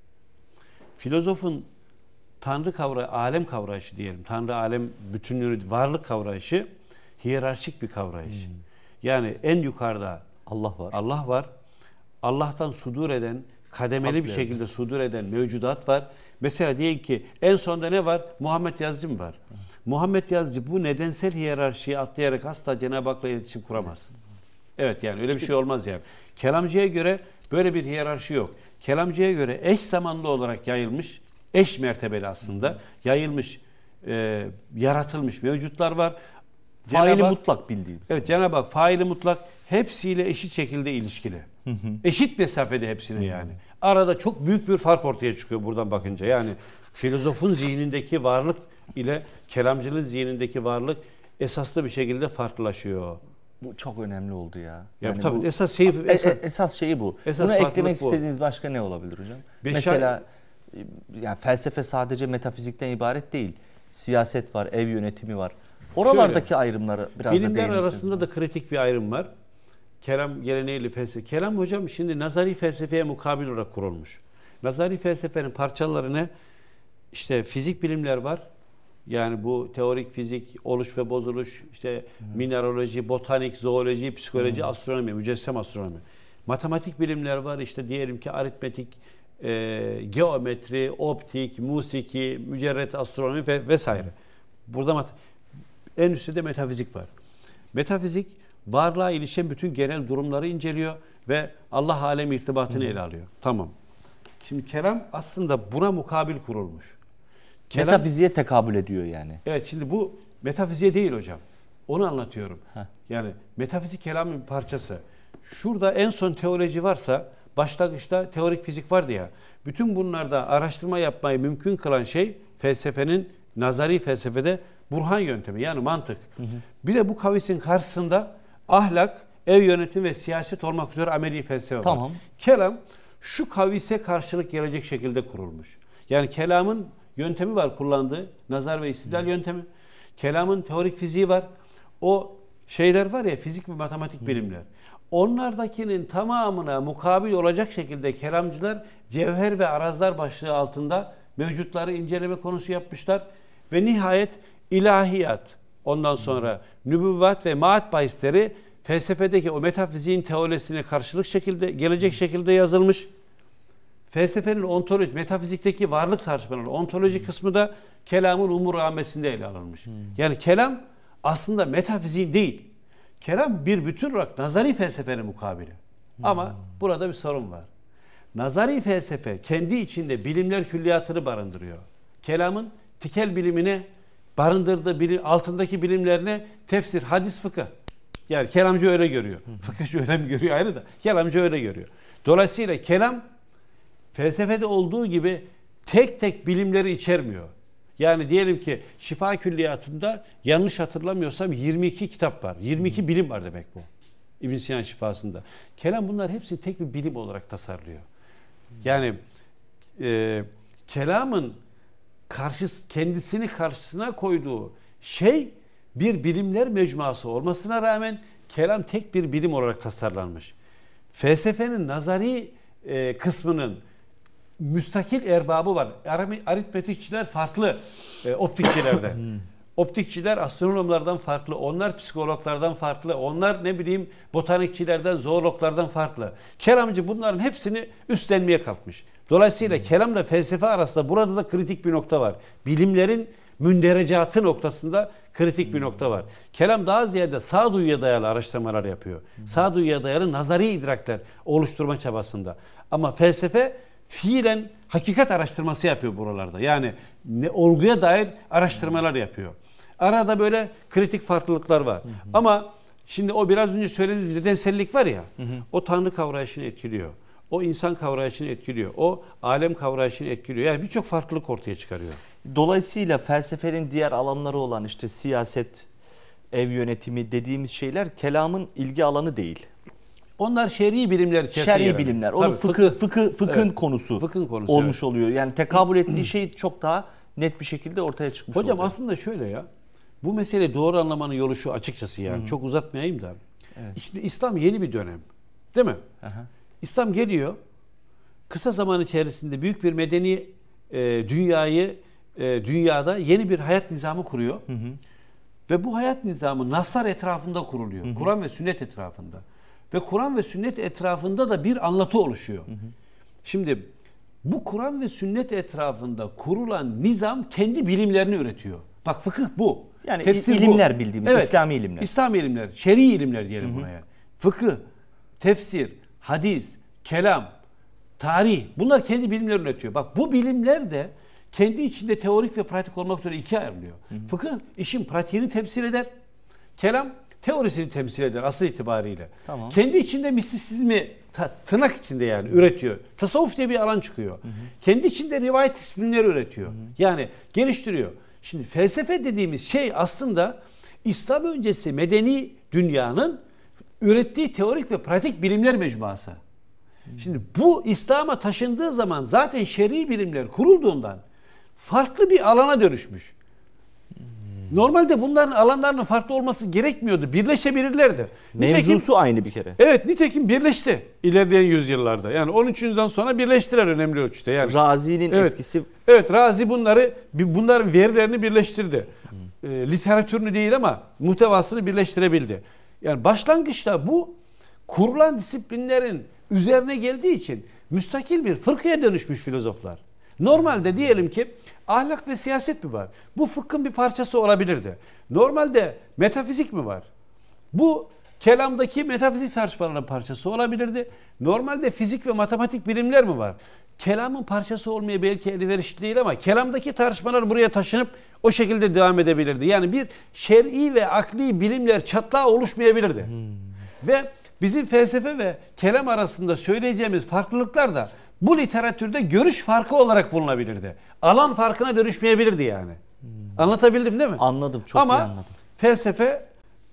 Filozofun Tanrı kavrayışı, alem kavrayışı diyelim. Tanrı, alem bütünlüğü, varlık kavrayışı hiyerarşik bir kavrayış. Yani en yukarıda Allah var. Allah'tan sudur eden, kademeli bir şekilde sudur eden mevcudat var. Mesela diyelim ki en sonda ne var? Muhammed Yazıcı mı var? Muhammed Yazıcı bu nedensel hiyerarşiyi atlayarak asla Cenab-ı Hak'la iletişim kuramaz. Evet, yani öyle bir şey olmaz yani. Kelamcıya göre böyle bir hiyerarşi yok. Kelamcıya göre eş zamanlı olarak yayılmış, eş mertebeli aslında yayılmış, yaratılmış mevcutlar var. Faili mutlak bildiğimiz. Evet, Cenab-ı Hak faili mutlak hepsiyle eşit şekilde ilişkili. Eşit mesafede hepsine yani. Arada çok büyük bir fark ortaya çıkıyor buradan bakınca. Yani filozofun zihnindeki varlık ile kelamcının zihnindeki varlık esaslı bir şekilde farklılaşıyor. Bu çok önemli oldu ya. Yani tabii bu, esas şeyi bu. Esas Bunu eklemek bu. istediğiniz başka ne olabilir hocam? Mesela yani felsefe sadece metafizikten ibaret değil. Siyaset var, ev yönetimi var. Oralardaki ayrımları biraz da değiniriz. Bilimler arasında da kritik bir ayrım var. Kelam geleneğiyle felsefe. Kelam hocam şimdi nazari felsefeye mukabil olarak kurulmuş. Nazari felsefenin parçaları ne? İşte fizik bilimler var. Yani bu teorik fizik, oluş ve bozuluş, işte mineraloji, botanik, zooloji, psikoloji, astronomi, mücessem astronomi. Matematik bilimler var. İşte diyelim ki aritmetik, geometri, optik, musiki, mücerret astronomi vesaire. Burada en üstte de metafizik var. Metafizik varlığa ilişkin bütün genel durumları inceliyor ve Allah alem irtibatını ele alıyor. Tamam. Şimdi kelam aslında buna mukabil kurulmuş. Metafiziğe tekabül ediyor yani. Evet, şimdi bu metafiziğe değil hocam. Onu anlatıyorum. Yani metafizik kelamın bir parçası. Şurada en son teoloji varsa başlangıçta teorik fizik vardı ya. Bütün bunlarda araştırma yapmayı mümkün kılan şey felsefenin, nazari felsefede burhan yöntemi, yani mantık. Bir de bu kavisin karşısında ahlak, ev yönetimi ve siyaset olmak üzere ameli felsefe var. Kelam şu kavise karşılık gelecek şekilde kurulmuş. Yani kelamın yöntemi var kullandığı, nazar ve istidlal yöntemi. Kelamın teorik fiziği var. O şeyler var ya, fizik ve matematik bilimler. Onlardakinin tamamına mukabil olacak şekilde kelamcılar cevher ve arazlar başlığı altında mevcutları inceleme konusu yapmışlar. Ve nihayet ilahiyat, ondan sonra nübüvvet ve maat bahisleri felsefedeki o metafiziğin teorisine karşılık şekilde gelecek şekilde yazılmış. Felsefenin ontoloji, metafizikteki varlık tartışmaları, ontoloji kısmı da kelamın umur-âmesinde ele alınmış. Yani kelam aslında metafiziğin değil. Kelam bir bütün olarak nazari felsefenin mukabili. Ama burada bir sorun var. Nazari felsefe kendi içinde bilimler külliyatını barındırıyor. Kelamın tikel bilimine barındırdığı altındaki bilimlerine tefsir, hadis, fıkıh. Yani kelamcı öyle görüyor. Fıkıhçı öyle mi görüyor ayrı da. Kelamcı öyle görüyor. Dolayısıyla kelam felsefede olduğu gibi tek tek bilimleri içermiyor. Yani diyelim ki şifa külliyatında yanlış hatırlamıyorsam 22 kitap var. 22 bilim var demek bu. İbn Sina şifasında. Kelam bunlar hepsini tek bir bilim olarak tasarlıyor. Yani kelamın kendisini karşısına koyduğu şey bir bilimler mecmuası olmasına rağmen kelam tek bir bilim olarak tasarlanmış. Felsefenin nazari kısmının müstakil erbabı var. Aritmetikçiler farklı optikçilerden. Optikçiler astronomlardan farklı, onlar psikologlardan farklı, onlar ne bileyim botanikçilerden, zoologlardan farklı. Kelamcı bunların hepsini üstlenmeye kalkmış. Dolayısıyla kelamla felsefe arasında burada da kritik bir nokta var. Bilimlerin münderecatı noktasında kritik bir nokta var. Kelam daha ziyade sağduyuya dayalı araştırmalar yapıyor. Sağduyuya dayalı nazari idrakler oluşturma çabasında. Ama felsefe fiilen hakikat araştırması yapıyor buralarda. Yani olguya dair araştırmalar yapıyor. Arada böyle kritik farklılıklar var. Ama şimdi o biraz önce söylediğim nedensellik var ya, o Tanrı kavrayışını etkiliyor. O insan kavrayışını etkiliyor. O alem kavrayışını etkiliyor. Yani birçok farklılık ortaya çıkarıyor. Dolayısıyla felsefenin diğer alanları olan işte siyaset, ev yönetimi dediğimiz şeyler kelamın ilgi alanı değil. Onlar şer'i bilimler içerisinde. Şer'i bilimler. Onun fıkhın evet, konusu, fıkhın konusu olmuş evet. oluyor. Yani tekabül ettiği şey çok daha net bir şekilde ortaya çıkmış oluyor. Hocam aslında şöyle ya. Bu mesele doğru anlamanın yolu şu açıkçası yani. Çok uzatmayayım da. Evet. İşte İslam yeni bir dönem. Değil mi? Aha. İslam geliyor. Kısa zaman içerisinde büyük bir medeni dünyada yeni bir hayat nizamı kuruyor. Ve bu hayat nizamı naslar etrafında kuruluyor. Kur'an ve sünnet etrafında. Ve Kur'an ve sünnet etrafında da bir anlatı oluşuyor. Şimdi bu Kur'an ve sünnet etrafında kurulan nizam kendi bilimlerini üretiyor. Bak fıkıh bu. Yani tefsir ilimler bu. Bildiğimiz evet, İslami ilimler. İslami ilimler, şer'i ilimler diyelim buna yani. Fıkıh, tefsir, hadis, kelam, tarih bunlar kendi bilimlerini üretiyor. Bak bu bilimler de kendi içinde teorik ve pratik olmak üzere ikiye ayrılıyor. Fıkıh işin pratiğini temsil eder. Kelam teorisini temsil eder asıl itibariyle. Tamam. Kendi içinde mistisizmi tırnak içinde yani üretiyor. Tasavvuf diye bir alan çıkıyor. Kendi içinde rivayet disiplinleri üretiyor. Yani geliştiriyor. Şimdi felsefe dediğimiz şey aslında İslam öncesi medeni dünyanın ürettiği teorik ve pratik bilimler mecmuası. Şimdi bu İslam'a taşındığı zaman zaten şer'i bilimler kurulduğundan farklı bir alana dönüşmüş. Normalde bunların alanlarının farklı olması gerekmiyordu. Birleşebilirlerdi. Mevzusu aynı bir kere. Evet, nitekim birleşti ilerleyen yüzyıllarda. Yani 13. yüzyıldan sonra birleştiler önemli ölçüde. Yani, Razi'nin etkisi. Evet, Razi bunların verilerini birleştirdi. Literatürünü değil ama muhtevasını birleştirebildi. Yani başlangıçta bu kurulan disiplinlerin üzerine geldiği için müstakil bir fırkaya dönüşmüş filozoflar. Normalde diyelim ki ahlak ve siyaset mi var? Bu fıkhın bir parçası olabilirdi. Normalde metafizik mi var? Bu kelamdaki metafizik tartışmalarının parçası olabilirdi. Normalde fizik ve matematik bilimler mi var? Kelamın parçası olmaya belki elverişli değil ama kelamdaki tartışmalar buraya taşınıp o şekilde devam edebilirdi. Yani bir şer'i ve akli bilimler çatlağı oluşmayabilirdi. Ve bizim felsefe ve kelam arasında söyleyeceğimiz farklılıklar da bu literatürde görüş farkı olarak bulunabilirdi. Alan farkına dönüşmeyebilirdi yani. Anlatabildim değil mi? Anladım, çok iyi anladım. Felsefe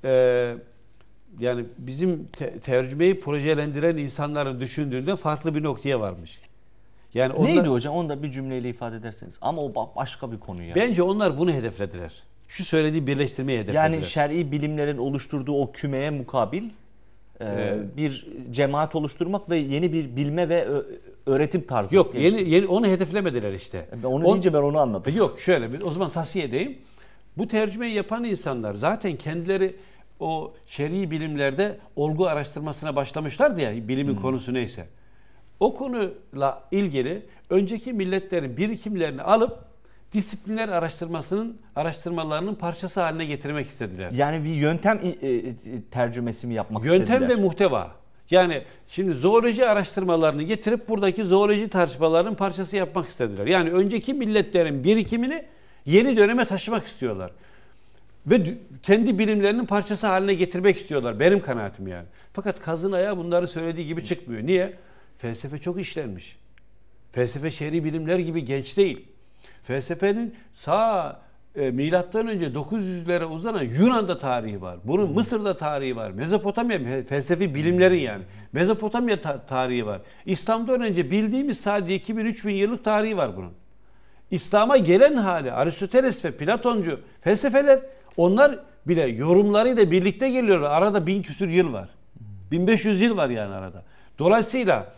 yani bizim tercümeyi projelendiren insanların düşündüğünde farklı bir noktaya varmış. Yani neydi hocam? Onu da bir cümleyle ifade ederseniz. Ama o başka bir konu yani. Bence onlar bunu hedeflediler. Şu söylediği birleştirmeyi hedeflediler. Yani şer'i bilimlerin oluşturduğu o kümeye mukabil bir cemaat oluşturmak ve yeni bir bilme ve öğretim tarzı. Yok, yeni onu hedeflemediler işte. Onu deyince ben onu anladım. Yok, şöyle o zaman tavsiye edeyim. Bu tercümeyi yapan insanlar zaten kendileri o şer'i bilimlerde olgu araştırmasına başlamışlardı ya, bilimin konusu neyse. O konuyla ilgili önceki milletlerin birikimlerini alıp disiplinler araştırmalarının parçası haline getirmek istediler. Yani bir yöntem tercümesi mi yapmak istediler? Yöntem ve muhteva. Yani şimdi zooloji araştırmalarını getirip buradaki zooloji tartışmalarının parçası yapmak istediler. Yani önceki milletlerin birikimini yeni döneme taşımak istiyorlar. Ve kendi bilimlerinin parçası haline getirmek istiyorlar. Benim kanaatim yani. Fakat kazın ayağı bunları söylediği gibi çıkmıyor. Niye? Felsefe çok işlenmiş. Felsefe şer'i bilimler gibi genç değil. Felsefenin milattan önce 900'lere uzanan Yunan'da tarihi var. Bunun Mısır'da tarihi var. Mezopotamya felsefi bilimlerin yani. Mezopotamya tarihi var. İslam'dan önce bildiğimiz sadece 2000-3000 yıllık tarihi var bunun. İslam'a gelen hali Aristoteles ve Platoncu felsefeler, onlar bile yorumlarıyla birlikte geliyorlar. Arada 1000 küsür yıl var. 1500 yıl var yani arada. Dolayısıyla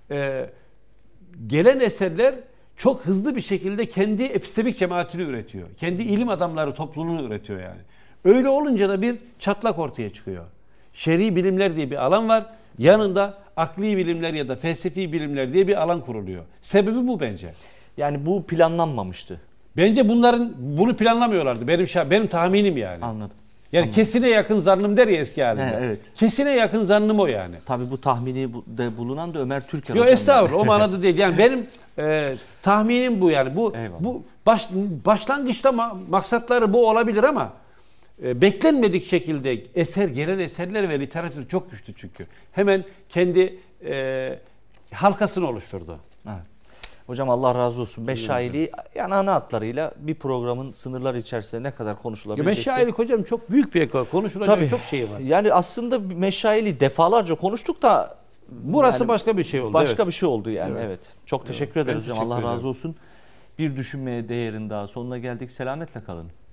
gelen eserler çok hızlı bir şekilde kendi epistemik cemaatini üretiyor. Kendi ilim adamları topluluğunu üretiyor yani. Öyle olunca da bir çatlak ortaya çıkıyor. Şer'i bilimler diye bir alan var. Yanında akli bilimler ya da felsefi bilimler diye bir alan kuruluyor. Sebebi bu bence. Yani bu planlanmamıştı. Bence bunu planlamıyorlardı. Benim tahminim yani. Anladım. Yani Anladım. kesine yakın zannım der ya eski halinde. Evet. Kesine yakın zannım o yani. Tabii bu tahmini de bulunan da Ömer Türker Yok hocam. estağfurullah o manada değil. Yani benim tahminim bu yani. Bu başlangıçta maksatları bu olabilir ama beklenmedik şekilde gelen eserler ve literatür çok güçlü çünkü. Hemen kendi halkasını oluşturdu. Evet. Hocam Allah razı olsun. Meşaili yani ana hatlarıyla bir programın sınırları içerisinde ne kadar konuşulabilecekse. Meşayilik hocam çok büyük bir ekol. Konuşulacak Tabii. çok şey var. Yani aslında Meşaili defalarca konuştuk da Burası yani başka bir şey oldu. başka evet. bir şey oldu yani. Evet. Çok teşekkür ederiz Ben hocam. Allah teşekkür razı ederim. olsun. Bir düşünmeye değerin daha sonuna geldik. Selametle kalın.